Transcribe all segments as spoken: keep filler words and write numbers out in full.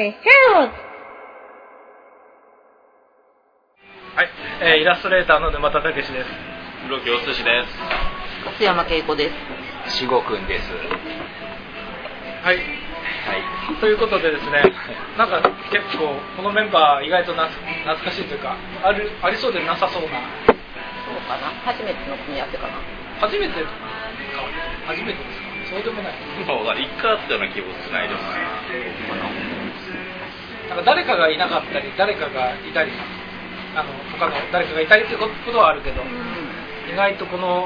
ヘローズ。 はい、えー、イラストレーターの沼田武史です。 黒木お寿司です。 勝山恵子です。 しごくんです。 はい、はい、ということでですね、なんか結構このメンバー意外とな懐かしいというか、あるありそうでなさそうな。 そうかな、初めての組み合わせかな。 初めてか、初めてですか。そうでもない。 そうだ、一回あったような気もしないです。 なんか誰かがいなかったり、誰かがいたり、あの他の誰かがいたりってことはあるけど、うん、意外とこの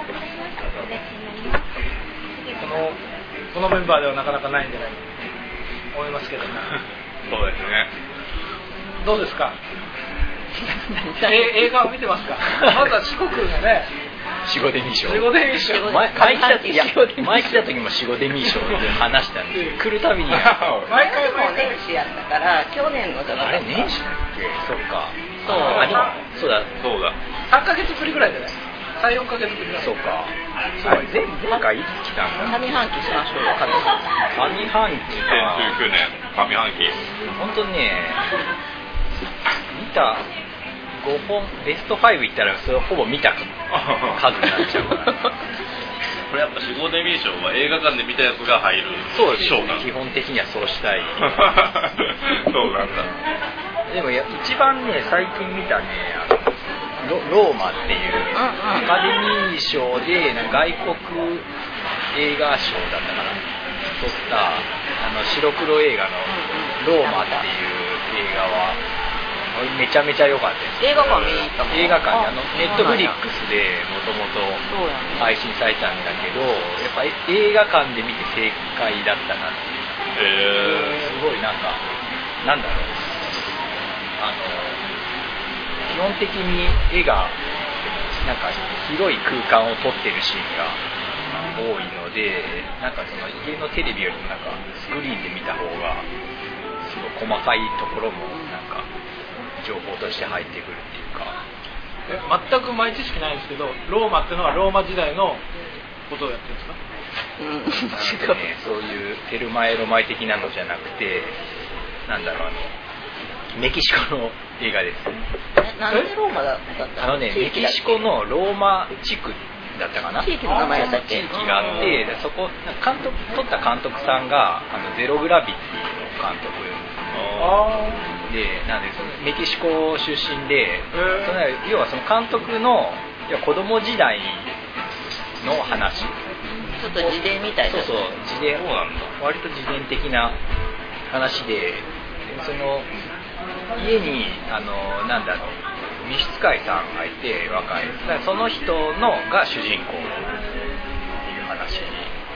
このこのメンバーではなかなかないんじゃないかと思いますけどね。 そうですね。 どうですか。え映画を見てますか。まずは四国がね。 シゴデミー賞。 シゴデミー賞。 前来た時、前来た時もシゴデミー賞で話したんですよ。来るたびに。 毎回も年始やったから去年のじゃなかった。 あれ年始だっけ。そっか。 そう。 あ、でもそうだそうだ。 さんかげつぶりぐらいじゃない。さん、よんかげつぶりぐらい。 そうか。あれ前前回いつ来たんだ。 上半期しましょうよ。 上半期。にせんじゅうきゅうねん上半期。 本当にね、見たごほんベストファイブいったらそれほぼ見た数になっちゃうから。 これやっぱシゴデミー賞は映画館で見たやつが入る賞なん。 基本的にはそうしたい。 そうなんだ。 でもや一番ね最近見たね、あの ロ, ローマっていうアカデミー賞でなんか外国映画賞だったかな撮ったあの白黒映画のローマっていう映画はめちゃめちゃ良かったです。 映画館見に行ったの？ 映画館であのネットフリックスでもともと配信されたんだけど、やっぱ映画館で見て正解だったなっていう。すごいなんかなんだろう、あの基本的に絵がなんか広い空間を撮ってるシーンが多いので、なんかその家のテレビよりもなんかスクリーンで見た方がすごい細かいところもなんか情報として入ってくるっていうか。 え全く前知識ないんですけど、ローマっていうのはローマ時代のことをやってるんですか。 うん、 なんかね、そういうテルマエロマエ的なのじゃなくて、なんだろう、あのメキシコの映画です。 え、なんでローマだったあのね、メキシコのローマ地区だったかな。 地域の名前だったっけ。 地域があって、そこ監督撮った監督さんがあのゼログラビティの監督で、なんでそのメキシコ出身で、その要はその監督の要は子供時代の話。 ちょっと自伝みたいな。 そうそう、自伝。割と自伝的な話で、その家にあのなんだろう、召使いさんがいて若い、だからその人のが主人公っていう話です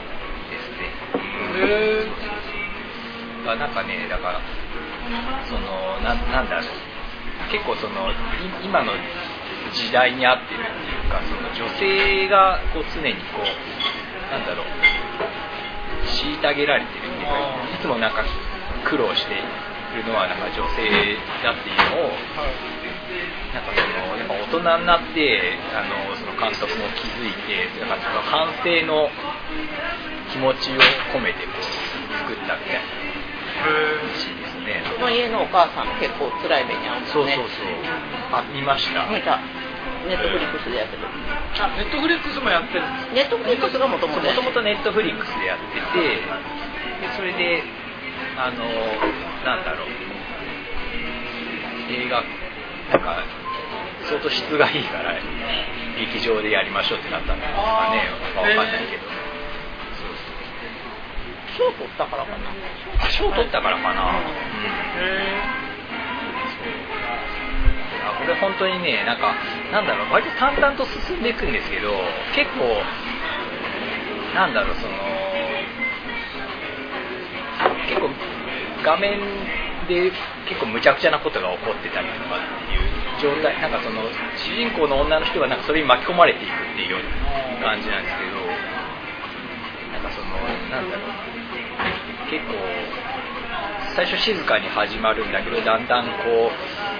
ね。 へー。なんかね、だからその な, なんだろう、結構その今の時代に合ってるっていうか、その女性がこう常にこうなんだろう、虐げられてるっていうか、いつもなんか苦労しているのはなんか女性だっていうのを、なんかそのやっぱ大人になってあのその監督も気づいて、なんかその反省の気持ちを込めてこう作ったみたいならしいですね。 その家のお母さんも結構辛い目に遭うんですね。 そうそうそう。あ、見ました。 見た。ネットフリックスでやってる。 あ、ネットフリックスもやってる。 ネットフリックスがもともともともとネットフリックスでやってて、でそれであのなんだろう、映画なんか相当質がいいから劇場でやりましょうってなったんですかね。わかんないけど。 賞取ったからかな。 あ、賞取ったからかな。うん。 へあ、これ本当にね、なんかなんだろう、割と淡々と進んでいくんですけど、結構なんだろう、その結構画面で結構無茶苦茶なことが起こってたりとかっていう状態、なんかその主人公の女の人はなんかそれに巻き込まれていくっていうような感じなんですけど、なんかそのなんだろう、結構最初静かに始まるんだけど、だんだんこう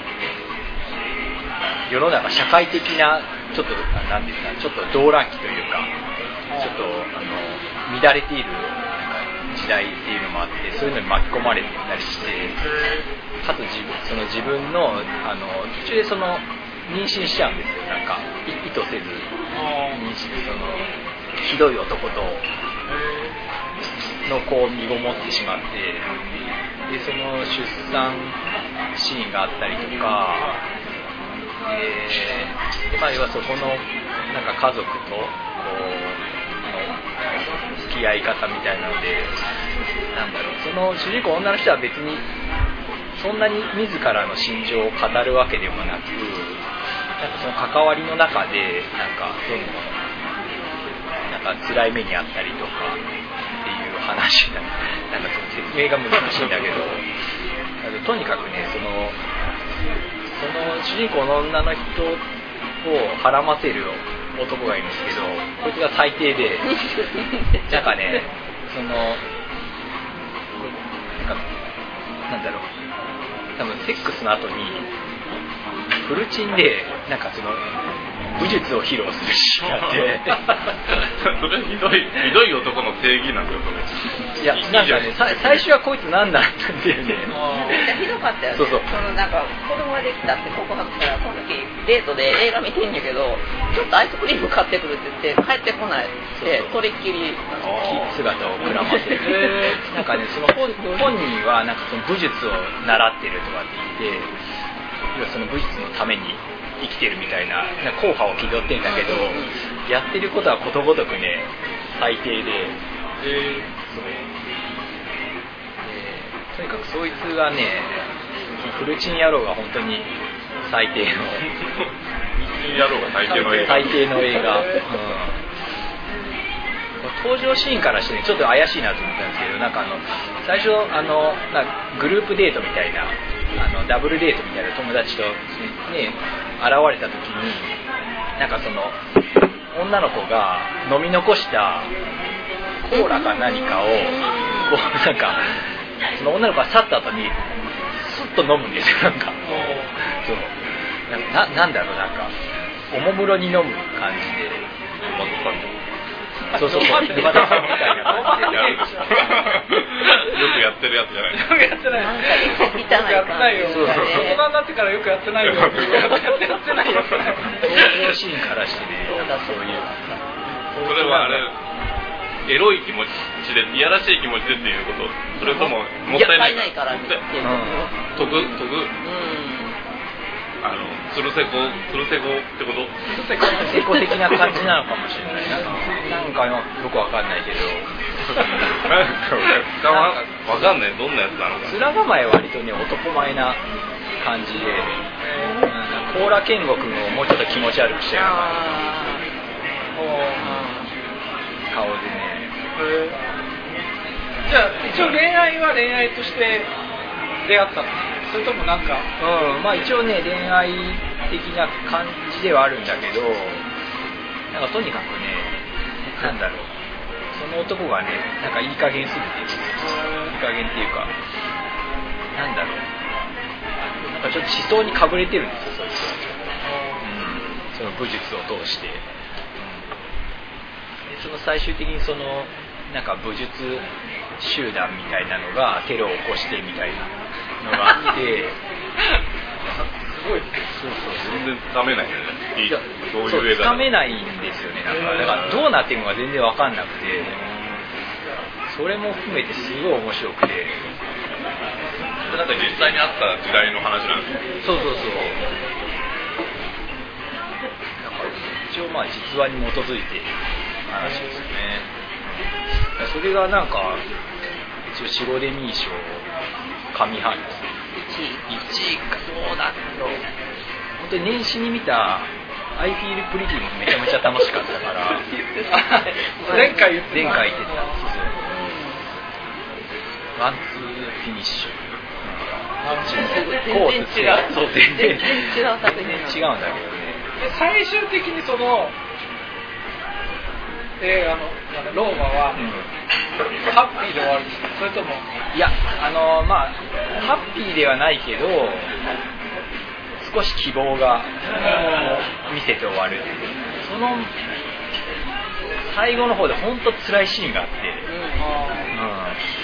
世の中社会的なちょっとなんていうか、ちょっと動乱期というか、ちょっとあの乱れているなんか時代っていうのもあって、そういうのに巻き込まれてたりして、かつ自分その自分のあの途中でその妊娠しちゃうんですよ。なんか意図せず妊娠、そのひどい男との子を身ごもってしまって、でその出産シーンがあったりとか、えーでまあ、要はそこのなんか家族とこうの付き合い方みたいなので、なんだろう、その主人公女の人は別にそんなに自らの心情を語るわけでもなく、なんかその関わりの中でなんかどんどんなんか辛い目にあったりとかっていう話なんなんかその説明が難しいんだけど、とにかくね、そのその主人公の女の人をはらませる男がいるんですけど、こいつが最低で、なんかね、そのなんかなんだろう、多分セックスの後にフルチンでなんかその武術を披露するシーンがあってそれひどいひどい男の定義なんですよそれ。 いやなんかね、最初はこいつなんだっていうね、 めっちゃひどかったよね。 そうそう、 そのなんか子供ができたって告白したら、その時デートで映画見てんやけど、ちょっとアイスクリーム買ってくるって言って帰ってこないってそれっきり姿をくらませるなんかね、その 本, 本人はなんかその武術を習ってるとかって言って、要はその武術のために生きてるみたいな硬派を気取ってんだけど、やってることはことごとくね最低で、えー、そうでとにかくそいつがね、フルチン野郎が本当に最低のフルチン野郎が最低の映画最低の映画、うん、登場シーンからしてねちょっと怪しいなと思ったんですけど、なんかあの最初あのなんかグループデートみたいな、あのダブルデートみたいな友達とね現れた時に、なんかその女の子が飲み残したコーラか何かをこうなんかその女の子が去った後にスッと飲むんですよ。なんかそうな、なんだろう、なんかおもむろに飲む感じで、そうそうそう、沼田さんみたいな感じでよくやってるやつじゃない。 よくやってない。 なんか汚いやってないよ。 そうそうそう大人になってからよくやってないよ。やってないよ。 登場シーンからしてね、なんかそういう。 それはあれ、エロい気持ちで、いやらしい気持ちでっていうこと、それとももったいないないから見てる。 とぐとぐ。あのつるせこつるせこってこと？ つるせこ的な感じなのかもしれない。なんかよくわかんないけど。 なんかわかんない、どんなやつなのか。 面構えは割とね男前な感じで、コーラ健吾君をもうちょっと気持ち悪くしたような顔でね。 じゃあ一応恋愛は恋愛として出会ったの？それともなんか、 うん、まあ一応ね恋愛的な感じではあるんだけど、なんかとにかくね、なんだろう、その男がねなんかいい加減すぎて、いい加減っていうか、なんだろう、なんかちょっと思想にかぶれてるんですよ、そいつは。うん、その武術を通して、うん、でその最終的にそのなんか武術集団みたいなのがテロを起こしてみたいなのがあってすごい、 そうそう、全然つかめないね。いい、どういう映画つかめないんですよね。なんかだからどうなってるのか全然わかんなくて、それも含めてすごい面白くて、 なんか実際にあった時代の話なんですよ。 そうそうそう。だから一応まあ実話に基づいている話ですよね。それがなんか一応シゴデミー賞上半期いちいかどうだろう。本当に年始に見たアイフィールプリティもめちゃめちゃ楽しかったから前回言って前回言ってたんですよ。ワンツーフィニッシュ、 全然違う。 そう全然違う作品。 全然違うんだけどね。 で最終的にその映画のローマは、うん、ハッピーで終わるんですか？それともいや、あのまあハッピーではないけど少し希望が見せて終わる。その最後の方で本当辛いシーンがあって、うんうん、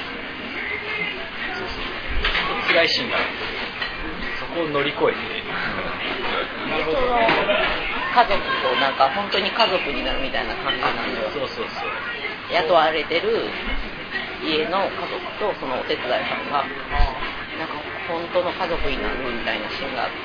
辛いシーンがあってそこを乗り越えて、 でその家族となんか本当に家族になるみたいな感じなのよ。 そうそうそう雇われてる家の家族とそのお手伝いさんがなんか本当の家族になるみたいなシーンがあって、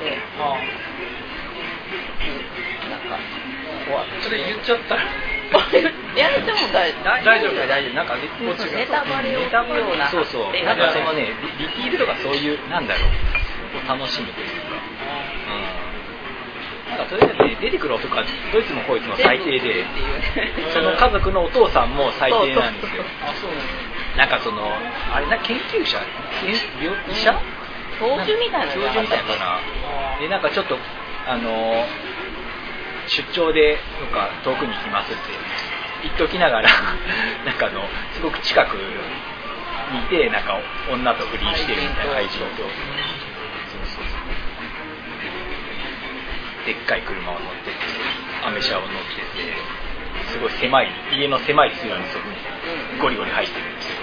なんか怖い。 それ言っちゃったらいやでも大大丈夫大丈夫。なんかネタバレをするような、 そうそう。なんかそのねリティールとかそういうなんだろう楽しむというか、うん、なんかとりあえずね出てくる男はどいつもこいつも最低で、その家族のお父さんも最低なんですよ。 あ、そうなんです。 なんかそのあれな研究者、医者、 教授みたいな教授みたいなかな。でなんかちょっとあの出張でとか遠くに行きますって言っときながらなんかあのすごく近くにいてなんか女と不倫してるみたいな愛人と、そうそうそうでっかい車を乗っててアメ車を乗っててすごい狭い家の狭い通路にそこにゴリゴリ入ってるんですよ。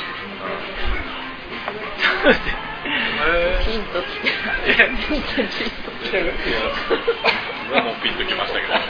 ヒント来てる。ヒント来てる。 俺もピンときましたけど。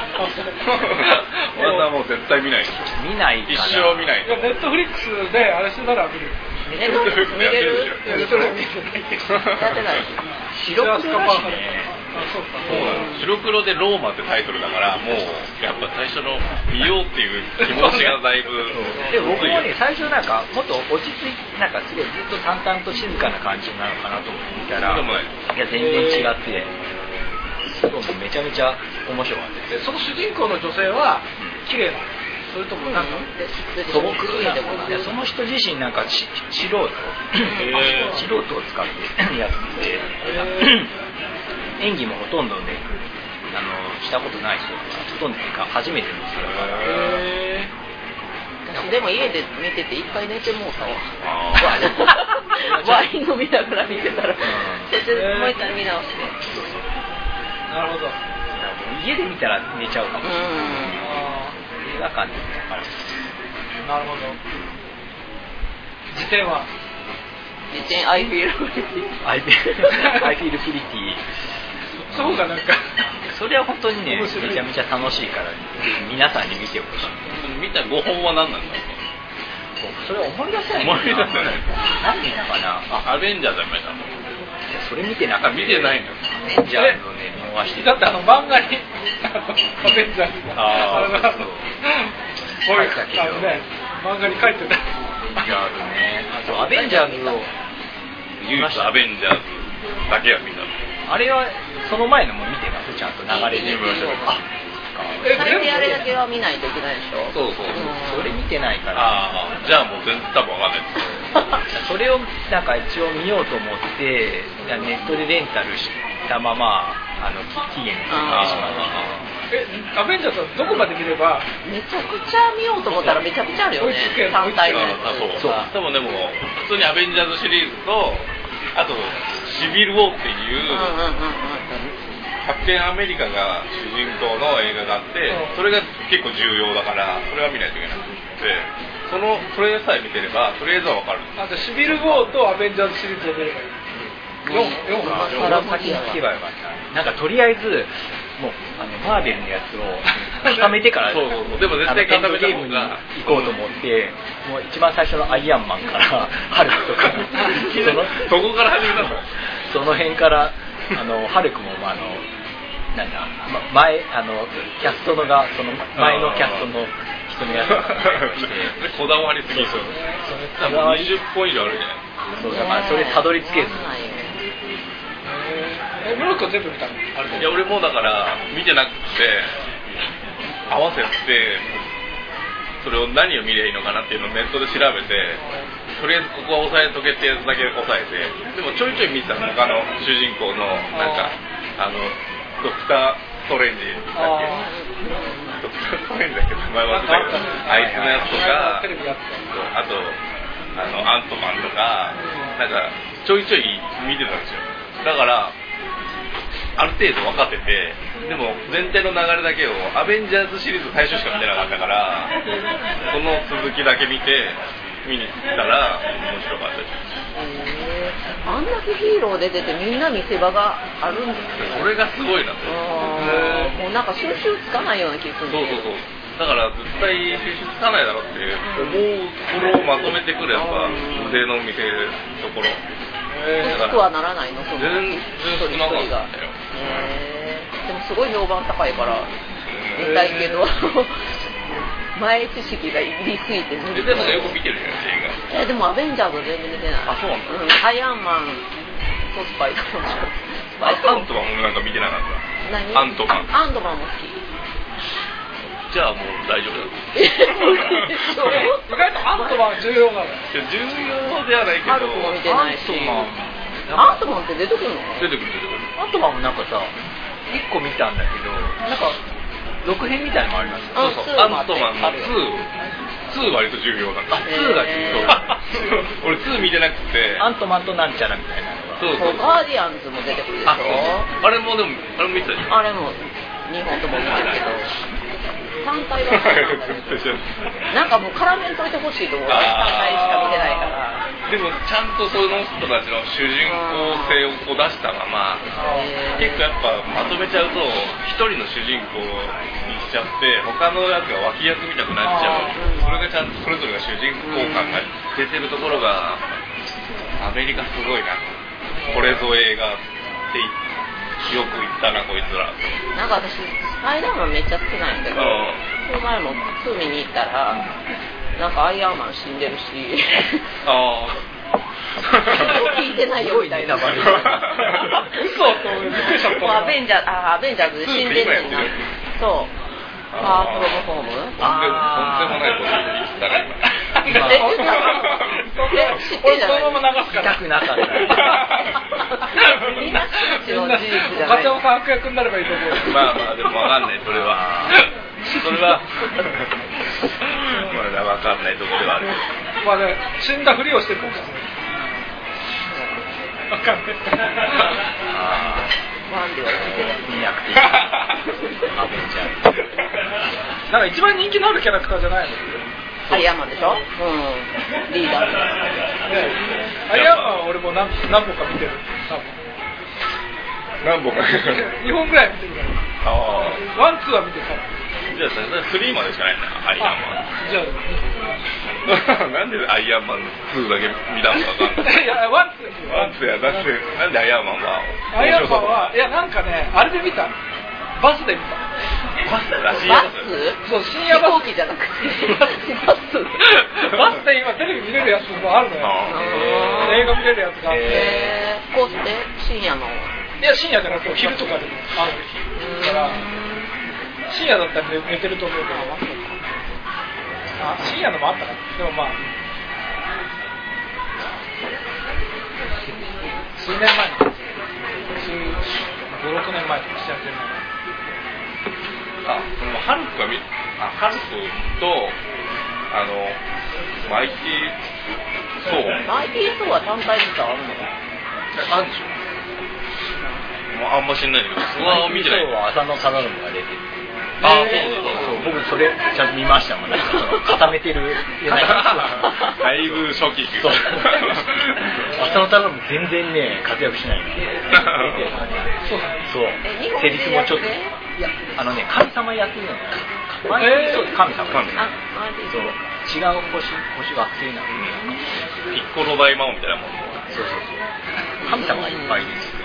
俺はもう絶対見ない。 見ないかな。 一生見ない。 いやネットフリックスであれしてたら見る。 ネットフリックス見れる？ ネットフリックス見れる。 やってない。 白黒だしね。 そうか。 そうなの。白黒でローマってタイトルだからもうやっぱ最初の見ようっていう気持ちがだいぶ。 で僕もね最初なんかもっと落ち着いてなんかすごいずっと淡々と静かな感じなのかなと思って見たら、 でもね、 いや全然違って。すごいめちゃめちゃ面白かったです。 その主人公の女性は綺麗なの？それともなんか素朴なの？いやその人自身なんかし素人素人を使ってやってて演技もほとんどねあのしたことない人がほとんどか初めての人だから。 へ私でも家で見てて一回寝てもうたわ。ワイン飲みながら見てたら途中でもう一回見直して。 なるほど。 家で見たら寝ちゃうかもしれない。 うん映画館で見たから。 なるほど。辞典は辞典 I feel pretty I feel pretty そうがなんかそれは本当にねめちゃめちゃ楽しいから皆さんに見てほしい。 見たごほんは何なんだろう。 それは思い出せない。 思い出せない。 何見たかな。 あ、アベンジャーズは見ました。 それ見てなかった。 見てないんだよ。 アベンジャーズをね見逃して。 だってあの漫画にアベンジャーズがああそう。 書いたけどね漫画に書いてた。 アベンジャーズね。あとアベンジャーズを唯一アベンジャーズだけは見た。 あれはその前のも見てますちゃんと流れで。あ最低あれだけは見ないといけないでしょ。 そうそうそう。 それ見てないから。 ああじゃあもう全然多分わかんないです。 それをなんか一応見ようと思ってネットでレンタルしたままあの期限にします。えアベンジャーズはどこまで見れば？ めちゃくちゃ見ようと思ったらめちゃくちゃあるよね。さん体のやつ。 そう多分でも普通にアベンジャーズシリーズとあとシビル・ウォーっていうキャプテンアメリカが主人公の映画があってそれが結構重要だからそれは見ないといけなくてそのそれさえ見てればとりあえずは分かる。 あじゃあシビル・ウォーとアベンジャーズシリーズを見ればいい。よんかそれを先に聞けばよかった。なんかとりあえずもうあのマーベルのやつを固めてからそうそうそうでも絶対固めた方が行こうと思って、うん、もう一番最初のアイアンマンからハルクとかそのそこから始めたのその辺からあのハルクもあのなんだ、ま、前あのキャストのがその前のキャストの人のやつでこだわりすぎそう多分にじゅっぽん以上あるじゃないそうだからそれたどり着けずえムロック全部見たの？あれいや俺もだから見てなくて合わせてそれを何を見りゃいいのかなっていうのをネットで調べてとりあえずここは押さえとけってやつだけ押さえてでもちょいちょい見てたの他の主人公のなんかあのドクター・ストレンジだっけドクター・ストレンジだっけ名前忘れたけどあいつのやつとかあとあのアントマンとかなんかちょいちょい見てたんですよ。だからある程度分かっててでも全体の流れだけをアベンジャーズシリーズ最初しか見てなかったからその続きだけ見て見に行ったら面白かったです。 あのんだけヒーロー出ててみんな見せ場があるんですよ。 それがすごいなと。 もうなんか収集つかないような気がするんそうそうそう。だから絶対収集つかないだろうって思うところをまとめてくるやっぱ腕の見せるところ。 薄くはならないのその全然少なかったんだよ。 へーでもすごい評判高いから見たいけど前知識がいりすぎて無理。 でもよく見てるよ映画。えでもアベンジャーズ全然見てない。 あそうなんだ、 うん、アイアンマンとスパイダーマン。 アントマンもなんか見てなかった。 何？ アントマン。 アントマンも好き。 じゃあもう大丈夫だ。 意外とアントマン重要なの。 重要ではないけど。 ハルクも見てないし。 アントマンって出てくるの？ 出てくる出てくる。 アントマンもなんかさ、いっこ見たんだけど、なんか続編みたいなのもあります。 そうそう。アントマンのツー、ツー割と重要だった。 あ、ツーが重要。 俺ツー見てなくて。 アントマンとなんちゃらみたいなのが。 そうそう。 ガーディアンズも出てくるでしょ。 あれもでもあれも見てたじゃん。 あれもにほんとも見てるけど。単体はなんかもう絡めんといてほしいと思う。単体しか見てないから。 でもちゃんとその人たちの主人公性をこう出したまま、結構やっぱまとめちゃうと一人の主人公にしちゃって他のやつが脇役みたくなっちゃう。それがちゃんとそれぞれが主人公感が出てるところがアメリカすごいな。これぞ映画ってよく言ったなこいつら。 なんか私スパイダーマンめっちゃ好きなんやけど、この前もツー見に行ったらなんかアイアンマン死んでるしああ聞いてないよみたいな嘘とびっくりしちゃった。 アベンジャーあアベンジャーズで死んでるんだ。そうファープロムホーム。 とんでもないこと言ってたら今え知ってんじゃない？ そのまま流すから。 痛くなかった。 みんな知の事実じゃない。 課長さん悪役になればいいと思う。 まあまあでもわかんないそれは。それはまだわかんないところではある。 まあね死んだふりをしてるかもしれない。わかんない。 ワンでは聞いてない。 にひゃくてアベンジャー。 なんか一番人気のあるキャラクターじゃないの？ アイアンマンでしょ？うん。リーダー。 アイアンマン俺も何何本か見てる。 何本かにほんぐらい見てるから。 ああ。 ワンツーは見てた。 じゃあスリーまでしかないんだアイアンマン。 じゃあなんでアイアンマンツーだけ見たのか分かんない。 いやワンツー。 ワンツーやだってなんでアイアンマンは。 アイアンマンはいやなんかねあれで見た。バスで見た。 バスだバス？ そう深夜バス。 飛行機じゃなくてバス。バスで今テレビ見れるやつもあるのよ。映画見れるやつがあって。 へーこうして深夜の。 いや深夜じゃなくて昼とかでもある日だから深夜だったら寝てると思うけどあ深夜のもあったかなでもまあ数年前の数ごろくねんまえとかしちゃってるのあそのハルクが見あハルクとあのマイティーソーマイティーソーは単体実はあるの？ あるでしょあんま知んないんだけど、そこは見てない。 今日は浅野忠信が出てる。 ああ、そうそうそう。 僕それちゃんと見ましたもん。なんかその固めてる。 だいぶ初期。 そう。浅野忠信全然ね活躍しないんで。そう。そう。セリフもちょっと。いやあのね神様役なの。 えー、 そう神様。神様。 そう。違う星星惑星なの。 ピッコロ大魔王みたいなもん。 そうそうそう。神様がいっぱいです。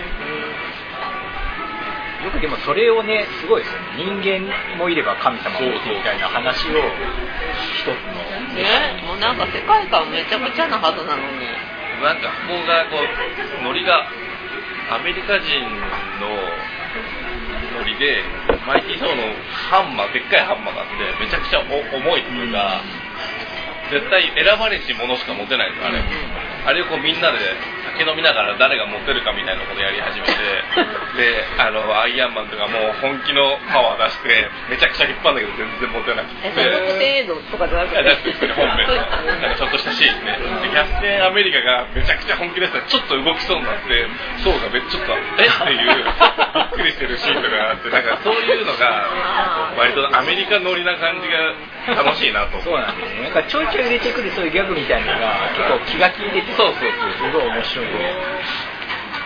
よくでもそれをねすごいですよね人間もいれば神様もいるみたいな話を一つのねもうなんか世界観めちゃくちゃなはずなのになんかここがこうノリがアメリカ人のノリでマイティーソーのハンマーでっかいハンマーがあってめちゃくちゃ重いっていうか、うん、絶対選ばれし者しか持てないんですあれ、うん、あれをこうみんなで酒飲みながら誰が持てるかみたいなことやり始めてであのアイアンマンとかもう本気のパワー出してめちゃくちゃ引っ張るんだけど全然持てなくてえその特典映像とかじゃなくて本編なんかちょっとしたシーンねでキャプテンアメリカがめちゃくちゃ本気出したらちょっと動きそうになってそうがめちょっとえっていうびっくりしてるシーンとかあってなんかそういうのが割とアメリカ乗りな感じが楽しいなとそうなんですねなんかちょいちょい入れてくるそういうギャグみたいなのが結構気が利いててそうそうそうすごい面白いね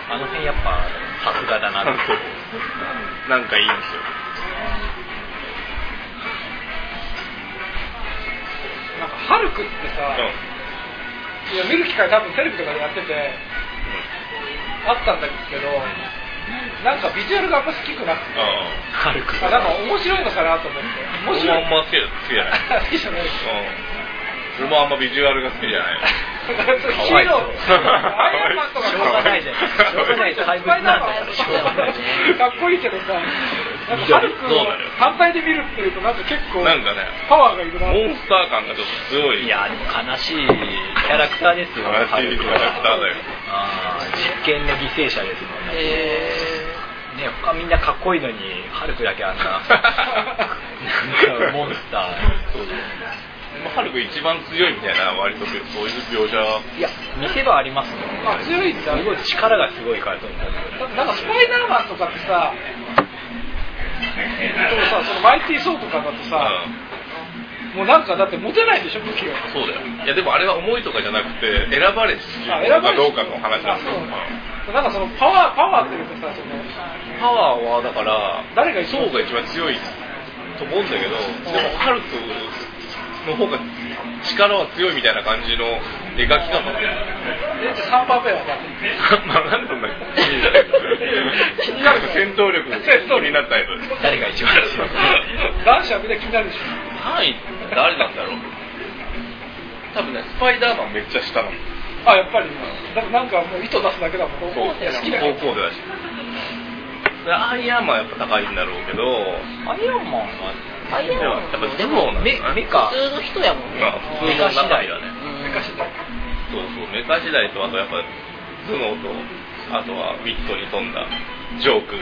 あの辺やっぱさすがだなってなんかいいんですよ。 なんかハルクってさ、うん、いや見る機会多分テレビとかでやってて、うん、あったんだけど、なんかビジュアルがあんま好きくなくて、 ハルクあなんか面白いのかなと思って。面白い。 俺もあんま好きじゃない。 好きじゃないです。 うん、俺もあんまビジュアルが好きじゃない。 ヒーロー、アイアンマンとかしょうがないじゃん。しょうがない怪物なんだよ。しょうがない。 かっこいいけどさ、なんかハルクを反対で見るっていうとなんか結構なんかねパワーがいるな。 モンスター感がちょっと強い。 いやでも悲しいキャラクターですよ。 悲しいキャラクターだよ。 ああ実験の犠牲者ですもんね。 へー。ね他みんなかっこいいのにハルクだけあんななんかモンスター。そうだよね。 ハルク一番強いみたいな割とそういう描写いや見せ場ありますもんね。 あ強いんだ。 すごい力がすごいからと思う。 なんかスパイダーマンとかってさ、でもさそのマイティーソーとかだとさ、うん、もうなんかだって持てないでしょ武器が。 そうだよ。いやでもあれは重いとかじゃなくて選ばれしかどうかの話なんですよ。 なんかそのパワーパワーっていうかさそのパワーはだから誰がソーが一番強いと思うんだけど、でもハルクの方が力は強いみたいな感じの描き方だね。 えじゃあさんパーペアはまあなんでそんな気になる気になる戦闘力気になるタイプ。 誰が一番強い男子はみんな気になるでしょ。 はんい誰なんだろう。多分ねスパイダーマンめっちゃ下なの。 あやっぱりだからなんかもう糸出すだけだもん。 そう好きな高校生だし。アイアンマンはやっぱ高いんだろうけど、 アイアンマンはアイアンマンやっぱでもメメカ普通の人やもんね。 普通の中身はね。 メカ次第。 そうそうメカ次第とあとやっぱ頭脳とあとはウィットに富んだジョークが。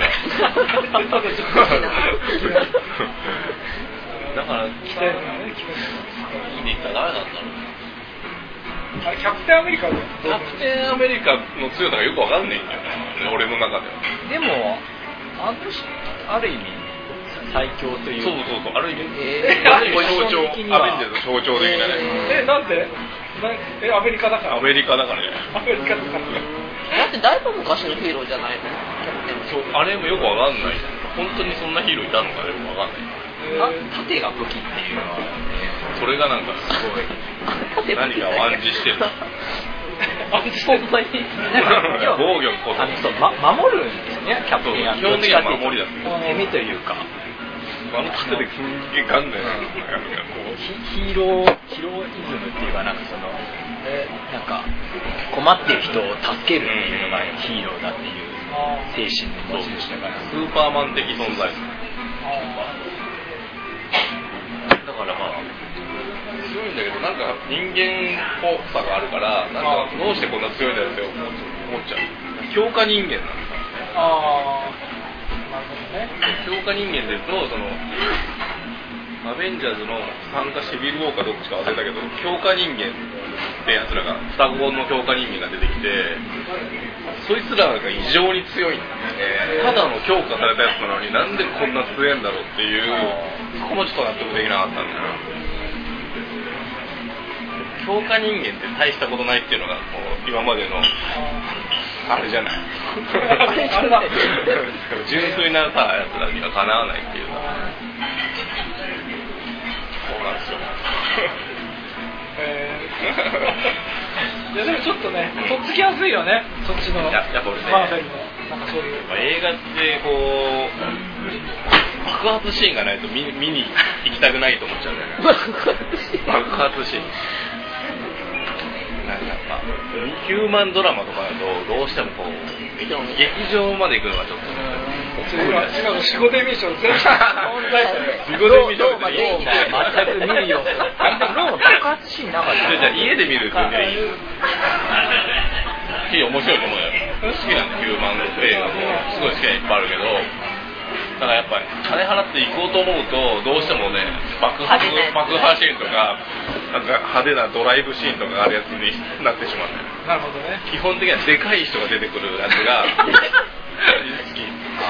だから期待だね。 見に行ったら誰なんだろう。 あれキャプテンアメリカで。 キャプテンアメリカの強さがよくわかんないんだよね。俺の中では。 でもあのある意味最強という。 そうそうそうある意味。 えー、ある意味象徴アベンジャーズ象徴的なね。 えなんで？えアメリカだから。 アメリカだからね。 アメリカだから。 だってだいぶ昔のヒーローじゃないの。キャプテンそうあれもよくわかんない。本当にそんなヒーローいたのかよくわかんない。 あ盾が武器っていうのは、ね、 それがなんかすごい何かを暗示してる。 暗示してる。 ほんまに防御こそあのそう、ま、守るんですねキャプテンは。 基本的には守りだ。 攻めというか。 あの盾で金銀ガンガンヒーローヒーローイズムっていうかなんかそのなんか困ってる人を助けるっていうのがヒーローだっていう精神の持ち主だから。 スーパーマン的存在。だからまあ強いんだけどなんか人間っぽさがあるからなんかどうしてこんな強いんだよって思っちゃう。強化人間なんだ。 ああなるほどね。 強化人間でいうとそのアベンジャーズの参加シビルウォーかどっちか忘れたけど強化人間ってやつらが双子の強化人間が出てきてそいつらが異常に強いんだよね。ただの強化されたやつなのになんでこんな強いんだろうっていうそこもちょっと納得できなかったんだよ。強化人間って大したことないっていうのがもう今までのあれじゃない純粋なさやつらにはかなわないっていうそうなんですよ。 えー、いやでもちょっとねとっつきやすいよねそっちのややっぱ俺ねマーベルのなんかそういう、 まあ、映画ってこう爆発シーンがないと 見, 見に行きたくないと思っちゃうんだよね。爆発シーンなんかやっぱヒューマンドラマとかだとどうしてもこう劇場まで行くのはちょっと今今の仕事エミッション全部問題仕事エミッションって全く見るよ。でも爆発シーンなかった。 じゃあ家で見るっていうのはいい。面白いと思うよ。好きなのヒューマン映画もすごい好きなのいっぱいあるけど。だからやっぱり金払って行こうと思うとどうしてもね爆発爆破シーンとかなんか派手なドライブシーンとかあるやつになってしまう。 なるほどね。 基本的にはでかい人が出てくるやつが好き。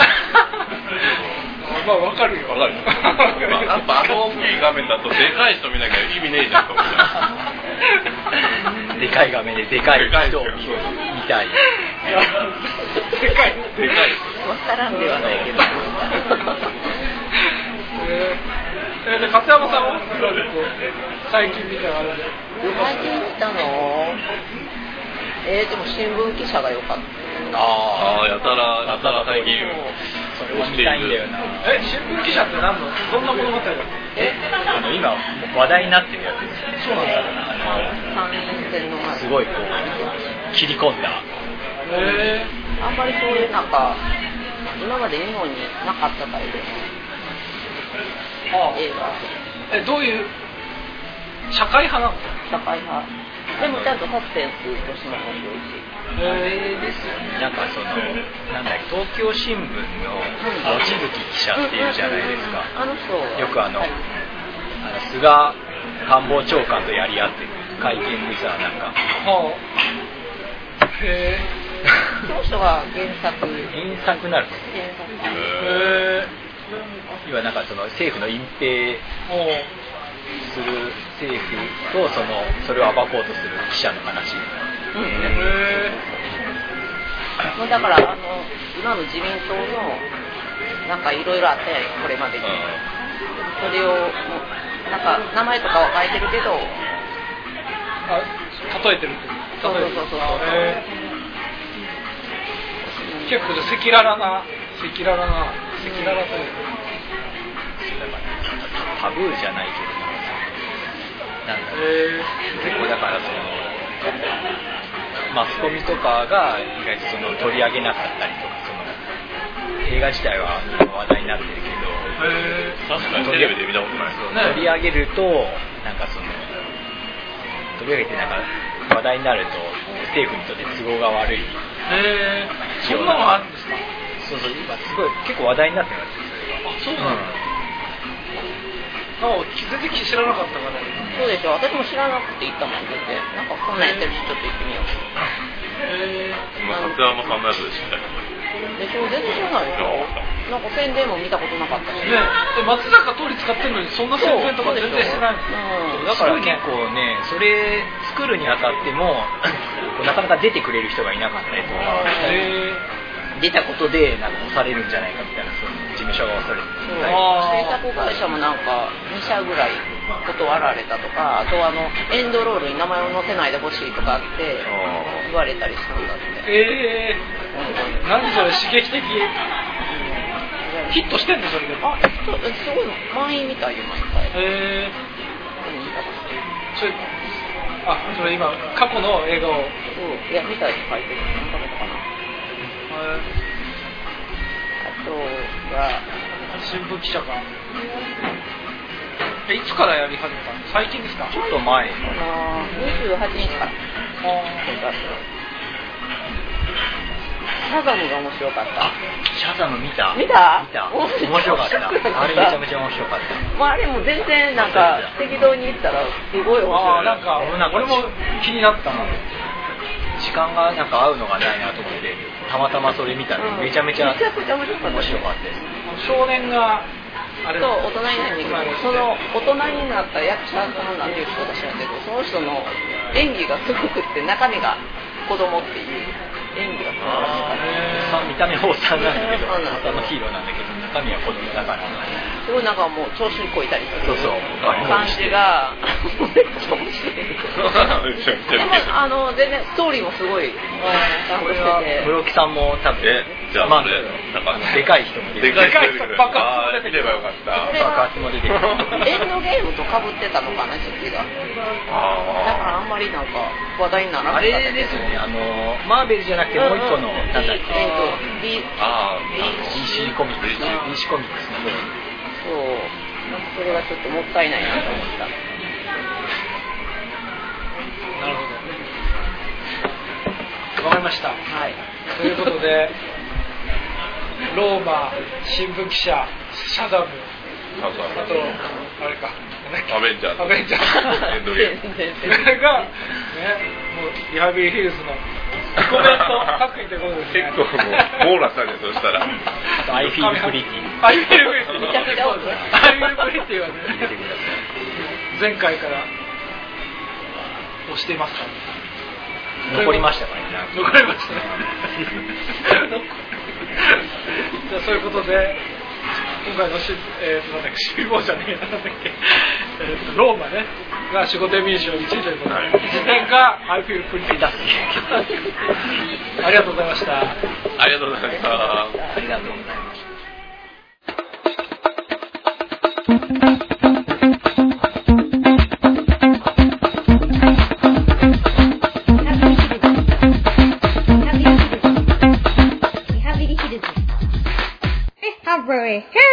まあわかるよ。 わかる。まあ、やっぱあの大きい画面だとでかい人見なきゃ意味ねえじゃんと思った。 でかい画面ででかい人を見たい。 でかいでかい分からんではないけどえー、で勝山さんは最近見たのあるんで最近見たのえー、でも新聞記者が良かったああやたらやたら最近それは見たいんだよな。 え新聞記者って何のどんな物語だえあの今話題になってるやつです。 そうなんだ参院選の前すごいこう切り込んだ。 へーあんまりそういうなんか今まで日本になかったタイプのあ映画えどういう社会派なの社会派でもちゃんとサスペンスとしても面白いしあれですよね。なんかそのなんだっけ東京新聞の望月記者っていうじゃないですか。 あの人よくあのあの菅官房長官とやり合ってる会見でさなんか。 はあへえその人が原作原作なるの。 原作へえ要はなんかその政府の隠蔽おうする政府とそのそれを暴こうとする記者の話。 うんへもうだからあの今の自民党のなんかいろいろあったやんこれまでにそれをもうなんか名前とかは書いてるけどあ例えてるってそうそうそうそうへー結構じゃ赤裸々な赤裸々な赤裸々というタブーじゃないけどなんだろうへ結構だからそのマスコミとかが意外とその取り上げなかったりとかその映画自体は話題になってるけどえ確かにテレビで見たことないですよね。 取り上げるとなんかその取り上げてなんか話題になると政府にとって都合が悪い。 へえそんなのあるんですかそうそう今すごい結構話題になってるんですよそれが。 あそうなの、うん、あ全然知らなかったからそうでしょ私も知らなくて行ったもん全然なんかこんなんやってるしちょっと行ってみようへえ勝山さんのやつで知ったけどでしょ全然知らないでしょなんか宣伝も見たことなかったしねえ松坂桃李使ってるのにそんな宣伝とか全然してないのうんだから結構ねそれ作るにあたってもなかなか出てくれる人がいなかったりとかへ出たことでなんか押されるんじゃないかみたいなそういう事務所が押されてそうたり制作会社もなんかに社ぐらい断られたとかあとあのエンドロールに名前を載せないでほしいとかって言われたりしたんだってえー、何それ刺激的ヒットしてんのそれであすごい満員みたいよ毎回へえそれあそれ今過去の映画をうんいや見たいって書いてる何だったかなあとは新聞記者かえいつからやり始めたの最近ですかちょっと前あのにじゅうはちにちからシャザムが面白かったシャザム見た見た見た面白かったあれめちゃめちゃ面白かったまああれも全然なんか適当に行ったらすごい面白いあなんか俺も気になったな時間がなんか合うのがないなと思ってたまたまそれ見たらめちゃめちゃ面白かったです少年があれそう大人になるんだけどその大人になった役者さんなんていう人か知らんけどその人の演技がすごくって中身が子供っていう演技が素晴らしかった見た目はおっさんなんだけどおっさんのヒーローなんだけど中身は子供だからすごいなんかもう調子にこいたりするそうそう感じがめっちゃ面白いでもあの全然ストーリーもすごいちゃんとしてて室木さんも多分えじゃあまあそれなんかでかい人も出てくるでかい人出てくる爆発あー見ればよかったそれ爆発も出てくるエンドゲームとかぶってたのかな時期がだからあんまりなんか話題にならなかあったれですよねあのマーベルじゃなくてもう一個のなんだっけえっと D あディーシー コミックス ディーシー コミックスの方そうなんかそれがちょっともったいないなと思ったなるほどわかりましたはいということでローマ新聞記者シャザムあとあれかアベンジャーズアベンジャーズエンドゲームこれがねもうリハビリヒルズのコメント作品ということですね結構もう網羅したねそしたらあと I feel pretty I feel pretty めちゃくちゃ多い I feel pretty はね前回から押していますか残りましたからね。 残りましたね。じゃあそういうことで今回のし、えー、なんだっけシビルウォーじゃねえなんだっけ、えー、とローマねが守護天民賞いちいということで、辞典が I feel pretty だありがとうございました。 ありがとうございました。 ありがとうございました。 Library.